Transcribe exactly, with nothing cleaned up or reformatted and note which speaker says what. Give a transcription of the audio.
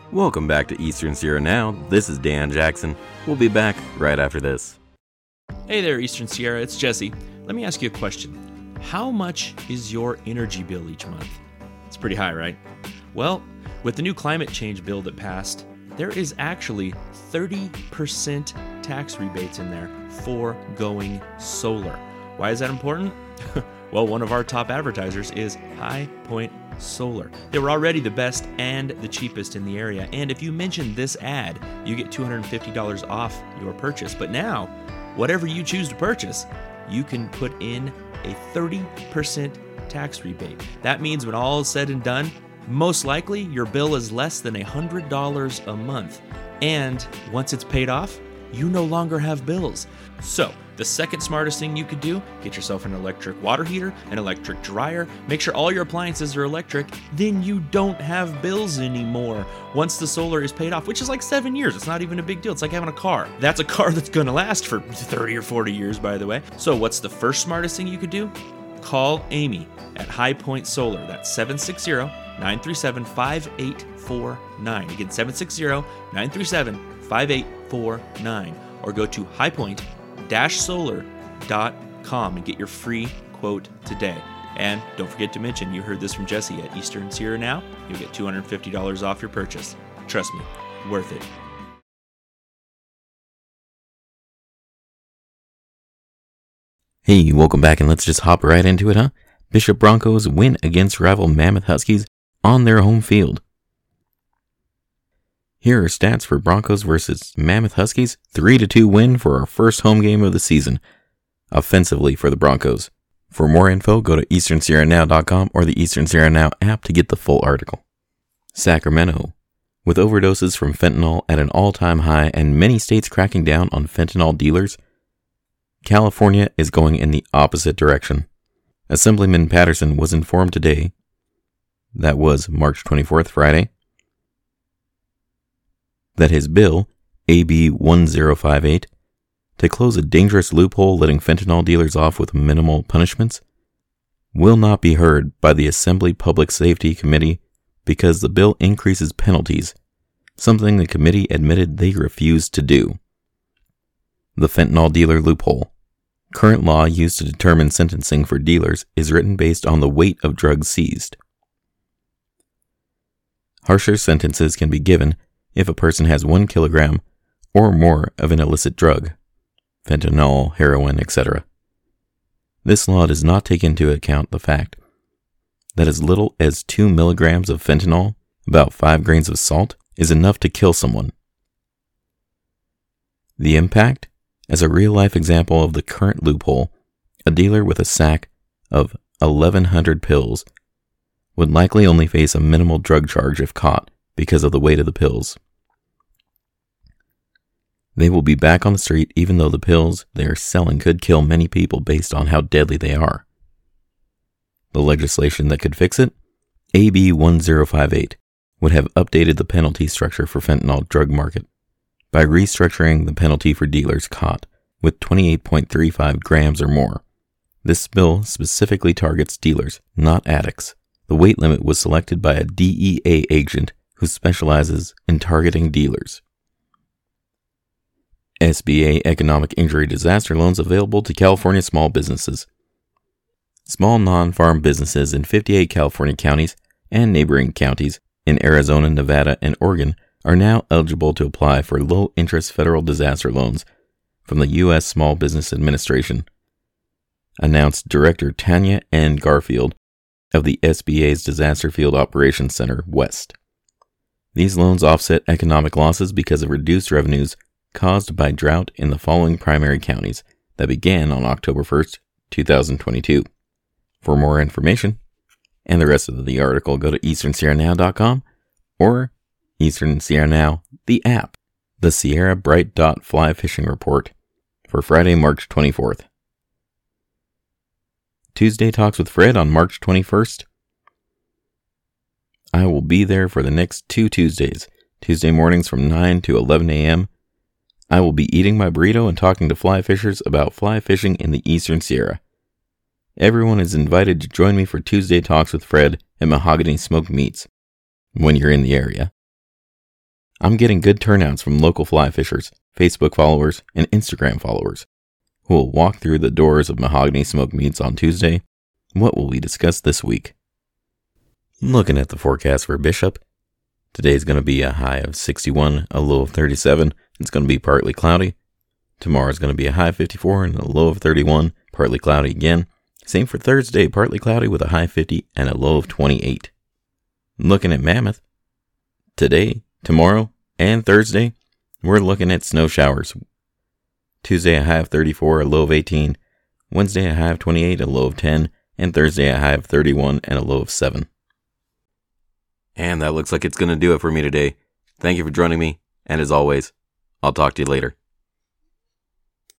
Speaker 1: Welcome back to Eastern Sierra Now. This is Dan Jackson. We'll be back right after this.
Speaker 2: Hey there, Eastern Sierra. It's Jesse. Let me ask you a question. How much is your energy bill each month? It's pretty high, right? Well, with the new climate change bill that passed, there is actually thirty percent tax rebates in there for going solar. Why is that important? Well, one of our top advertisers is High Point Solar. They were already the best and the cheapest in the area, and if you mention this ad, you get two hundred fifty dollars off your purchase. But now, whatever you choose to purchase, you can put in a thirty percent tax rebate. That means when all is said and done, most likely your bill is less than one hundred dollars a month. And once it's paid off, you no longer have bills. So, the second smartest thing you could do, get yourself an electric water heater, an electric dryer, make sure all your appliances are electric, then you don't have bills anymore once the solar is paid off, which is like seven years. It's not even a big deal. It's like having a car. That's a car that's gonna last for thirty or forty years, by the way. So what's the first smartest thing you could do? Call Amy at High Point Solar. That's seven six zero, nine three seven, five eight four nine. Again, seven six zero, nine three seven, five eight four nine. Or go to high point dash solar dot com and get your free quote today. And don't forget to mention you heard this from Jesse at Eastern Sierra Now. You'll get two hundred fifty dollars off your purchase. Trust me, worth it.
Speaker 1: Hey, welcome back, and let's just hop right into it, huh? Bishop Broncos win against rival Mammoth Huskies on their home field. Here are stats for Broncos versus Mammoth Huskies. three to two win for our first home game of the season, offensively for the Broncos. For more info, go to eastern sierra now dot com or the Eastern Sierra Now app to get the full article. Sacramento. With overdoses from fentanyl at an all-time high and many states cracking down on fentanyl dealers, California is going in the opposite direction. Assemblyman Patterson was informed today, that was March twenty-fourth, Friday, that his bill, A B one zero five eight, to close a dangerous loophole letting fentanyl dealers off with minimal punishments, will not be heard by the Assembly Public Safety Committee because the bill increases penalties, something the committee admitted they refused to do. The fentanyl dealer loophole. Current law used to determine sentencing for dealers is written based on the weight of drugs seized. Harsher sentences can be given if a person has one kilogram or more of an illicit drug, fentanyl, heroin, et cetera. This law does not take into account the fact that as little as two milligrams of fentanyl, about five grains of salt, is enough to kill someone. The impact? As a real-life example of the current loophole, a dealer with a sack of eleven hundred pills would likely only face a minimal drug charge if caught because of the weight of the pills. They will be back on the street even though the pills they are selling could kill many people based on how deadly they are. The legislation that could fix it, A B one zero five eight, would have updated the penalty structure for fentanyl drug market by restructuring the penalty for dealers caught with twenty-eight point three five grams or more. This bill specifically targets dealers, not addicts. The weight limit was selected by a D E A agent who specializes in targeting dealers. S B A Economic Injury Disaster Loans available to California small businesses. Small non-farm businesses in fifty-eight California counties and neighboring counties in Arizona, Nevada, and Oregon are now eligible to apply for low-interest federal disaster loans from the U S Small Business Administration, announced Director Tanya N. Garfield of the S B A's Disaster Field Operations Center West. These loans offset economic losses because of reduced revenues caused by drought in the following primary counties that began on October first, twenty twenty-two. For more information and the rest of the article, go to eastern sierra now dot com or Eastern Sierra Now, the app. The Sierra Bright Dot Fly Fishing Report for Friday, March twenty-fourth. Tuesday Talks with Fred on March twenty-first. I will be there for the next two Tuesdays, Tuesday mornings from nine to eleven a.m. I will be eating my burrito and talking to fly fishers about fly fishing in the Eastern Sierra. Everyone is invited to join me for Tuesday Talks with Fred at Mahogany Smoked Meats when you're in the area. I'm getting good turnouts from local fly fishers, Facebook followers, and Instagram followers who will walk through the doors of Mahogany Smoked Meats on Tuesday. What will we discuss this week? Looking at the forecast for Bishop, today's going to be a high of sixty-one, a low of thirty-seven. It's going to be partly cloudy. Tomorrow's going to be a high of fifty-four and a low of thirty-one, partly cloudy again. Same for Thursday, partly cloudy with a high of fifty and a low of twenty-eight. Looking at Mammoth, today, tomorrow, and Thursday, we're looking at snow showers. Tuesday, a high of thirty-four, a low of eighteen. Wednesday, a high of twenty-eight, a low of ten. And Thursday, a high of thirty-one and a low of seven. And that looks like it's going to do it for me today. Thank you for joining me, and as always, I'll talk to you later.